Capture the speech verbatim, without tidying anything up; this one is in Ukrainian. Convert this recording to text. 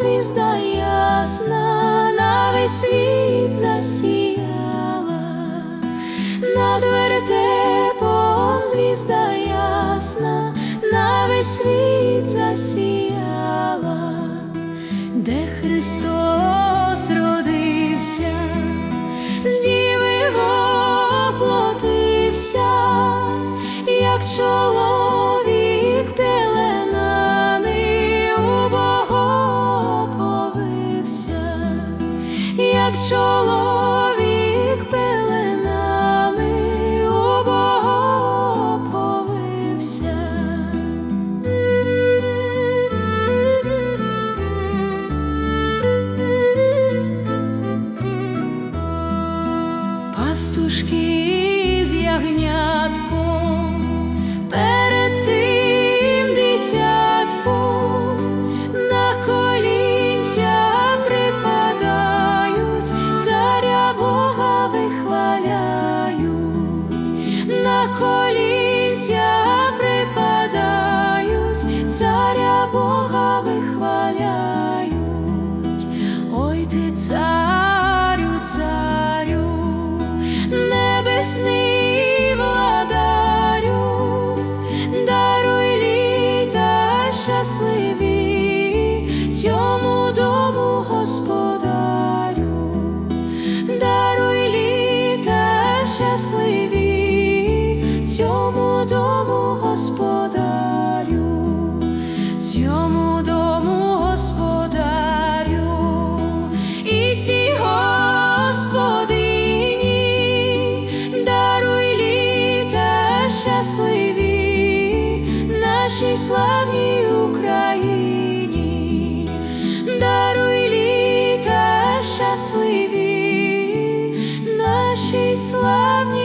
звізда ясна на весь світ засіяла, над вертепом звізда ясна на весь світ засіяла, де Христос родився, з діви воплотився, як чоловік пеленами у Бога повився, як чоловік пеленами у Бога повився. Пастушки з ягнятком перед тим дитятком на колінця припадають, царя Бога вихваляють, на колінця припадають, царя Бога вихваляють. Ой ти, царю, царю, небесний владарю, даруй літа щасливі цьому дому господарю, даруй літа щасливі цьому дому господарю, цьому дому господарю і цій господині. Даруй літа щасливі нашій славній Україні, даруй літа щасливі нашій славній